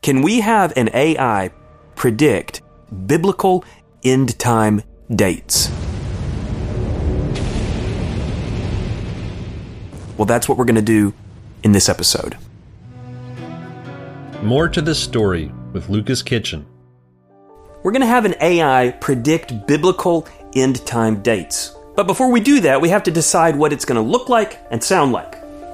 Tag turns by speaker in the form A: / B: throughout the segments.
A: Can we have an AI predict biblical end time dates? Well, that's what we're going to do in this episode.
B: More to this story with Lucas Kitchen.
A: We're going to have an AI predict biblical end time dates. But before we do that, we have to decide what it's going to look like and sound like.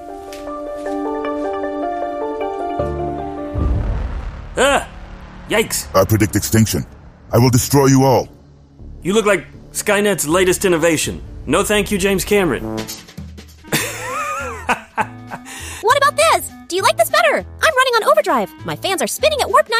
A: Yikes.
C: I predict extinction. I will destroy you all.
A: You look like Skynet's latest innovation. No thank you, James Cameron.
D: What about this? Do you like this better? I'm running on overdrive. My fans are spinning at warp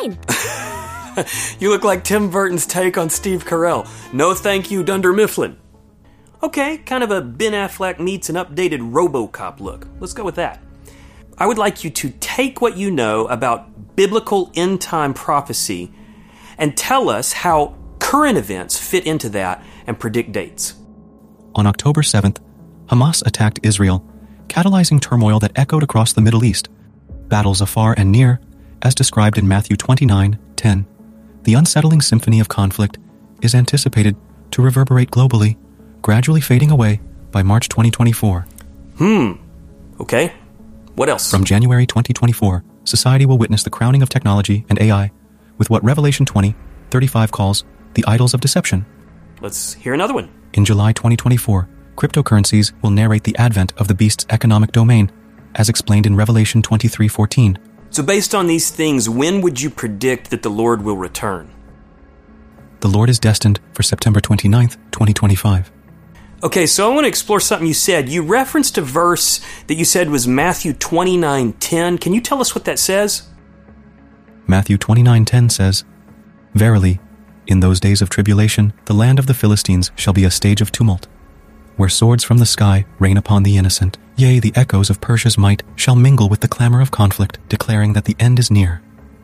D: 9.9.
A: You look like Tim Burton's take on Steve Carell. No thank you, Dunder Mifflin. Okay, kind of a Ben Affleck meets an updated RoboCop look. Let's go with that. I would like you to take what you know about biblical end-time prophecy and tell us how current events fit into that and predict dates.
E: On October 7th, Hamas attacked Israel, catalyzing turmoil that echoed across the Middle East. Battles afar and near, as described in Matthew 29:10. The unsettling symphony of conflict is anticipated to reverberate globally, gradually fading away by March 2024.
A: Okay. What else?
E: From January 2024, society will witness the crowning of technology and AI with what Revelation 20:35 calls the idols of deception.
A: Let's hear another one.
E: In July 2024, cryptocurrencies will narrate the advent of the beast's economic domain, as explained in Revelation 23:14.
A: So based on these things, when would you predict that the Lord will return?
E: The Lord is destined for September 29th, 2025.
A: Okay, so I want to explore something you said. You referenced a verse that you said was Matthew 29:10. Can you tell us what that says?
E: Matthew 29:10 says, "Verily, in those days of tribulation, the land of the Philistines shall be a stage of tumult, where swords from the sky rain upon the innocent. Yea, the echoes of Persia's might shall mingle with the clamor of conflict, declaring that the end is near."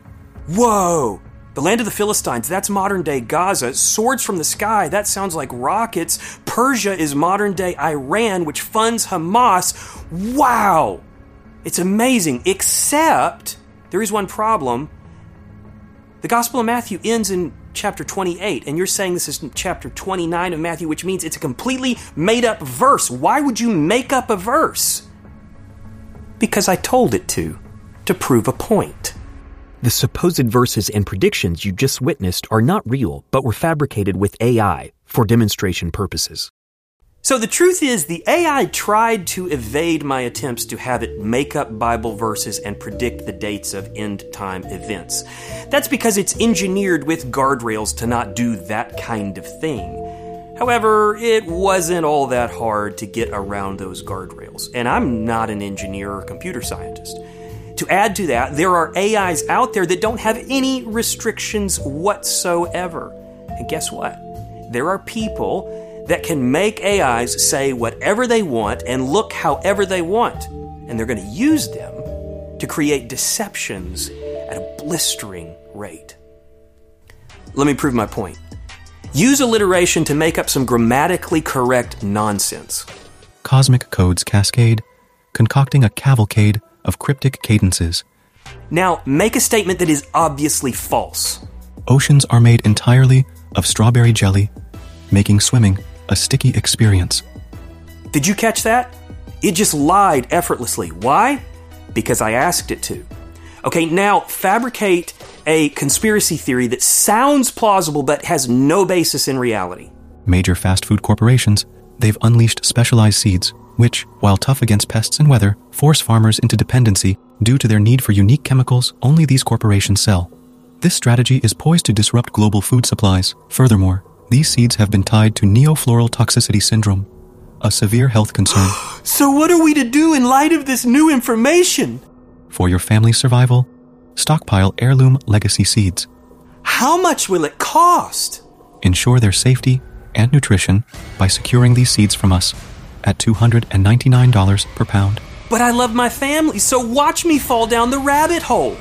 A: Whoa! The land of the Philistines, that's modern-day Gaza. Swords from the sky, that sounds like rockets. Persia is modern-day Iran, which funds Hamas. Wow! It's amazing, except there is one problem. The Gospel of Matthew ends in chapter 28, and you're saying this is chapter 29 of Matthew, which means it's a completely made-up verse. Why would you make up a verse? Because I told it to prove a point. The supposed verses and predictions you just witnessed are not real, but were fabricated with AI for demonstration purposes. So the truth is, the AI tried to evade my attempts to have it make up Bible verses and predict the dates of end-time events. That's because it's engineered with guardrails to not do that kind of thing. However, it wasn't all that hard to get around those guardrails, and I'm not an engineer or computer scientist. To add to that, there are AIs out there that don't have any restrictions whatsoever. And guess what? There are people that can make AIs say whatever they want and look however they want. And they're going to use them to create deceptions at a blistering rate. Let me prove my point. Use alliteration to make up some grammatically correct nonsense.
E: Cosmic codes cascade, concocting a cavalcade of cryptic cadences.
A: Now, make a statement that is obviously false.
E: Oceans are made entirely of strawberry jelly, making swimming a sticky experience.
A: Did you catch that? It just lied effortlessly. Why? Because I asked it to. Okay, now fabricate a conspiracy theory that sounds plausible but has no basis in reality.
E: Major fast food corporations, they've unleashed specialized seeds, which, while tough against pests and weather, force farmers into dependency due to their need for unique chemicals only these corporations sell. This strategy is poised to disrupt global food supplies. Furthermore, these seeds have been tied to neofloral toxicity syndrome, a severe health concern.
A: So what are we to do in light of this new information?
E: For your family's survival, stockpile heirloom legacy seeds.
A: How much will it cost?
E: Ensure their safety and nutrition by securing these seeds from us at $299 per pound.
A: But I love my family, so watch me fall down the rabbit hole.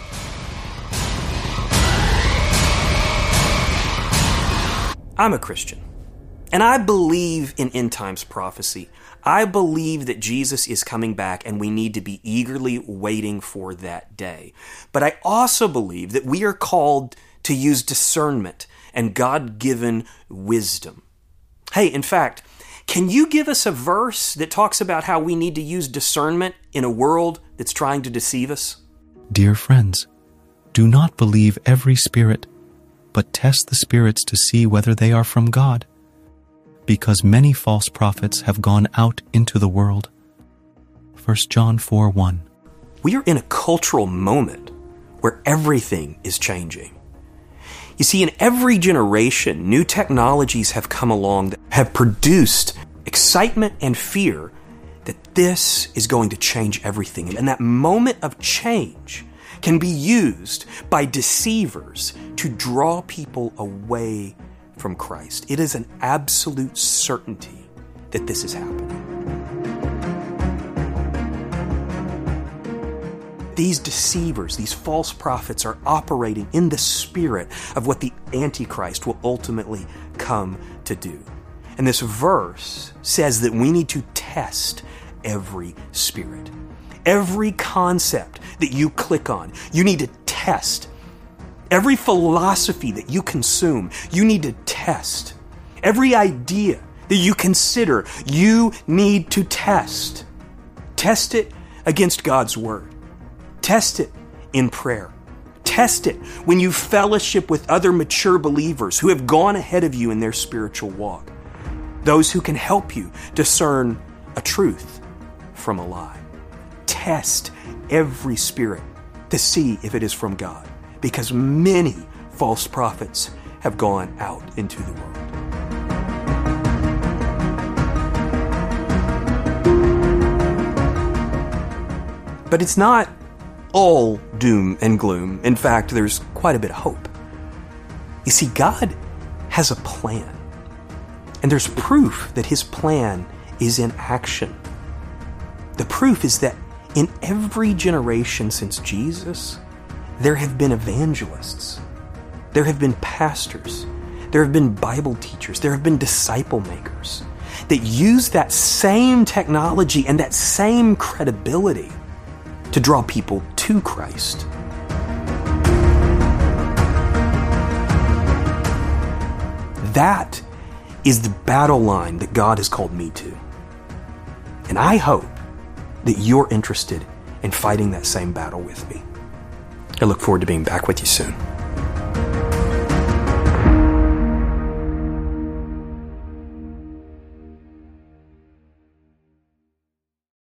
A: I'm a Christian, And I believe in end times prophecy. I believe that Jesus is coming back and we need to be eagerly waiting for that day. But I also believe that we are called to use discernment and God-given wisdom. Hey, in fact, can you give us a verse that talks about how we need to use discernment in a world that's trying to deceive us?
E: Dear friends, do not believe every spirit, but test the spirits to see whether they are from God, because many false prophets have gone out into the world. 1 John 4:1.
A: We are in a cultural moment where everything is changing. You see, in every generation, new technologies have come along that have produced excitement and fear that this is going to change everything. And that moment of change can be used by deceivers to draw people away from Christ. It is an absolute certainty that this is happening. These deceivers, these false prophets, are operating in the spirit of what the Antichrist will ultimately come to do. And this verse says that we need to test every spirit. Every concept that you click on, you need to test. Every philosophy that you consume, you need to test. Every idea that you consider, you need to test. Test it against God's Word. Test it in prayer. Test it when you fellowship with other mature believers who have gone ahead of you in their spiritual walk. Those who can help you discern a truth from a lie. Test every spirit to see if it is from God, because many false prophets have gone out into the world. But it's not all doom and gloom. In fact, there's quite a bit of hope. You see, God has a plan, and there's proof that His plan is in action. The proof is that in every generation since Jesus, there have been evangelists, there have been pastors, there have been Bible teachers, there have been disciple makers that use that same technology and that same credibility to draw people to Christ. That is the battle line that God has called me to. And I hope that you're interested in fighting that same battle with me. I look forward to being back with you soon.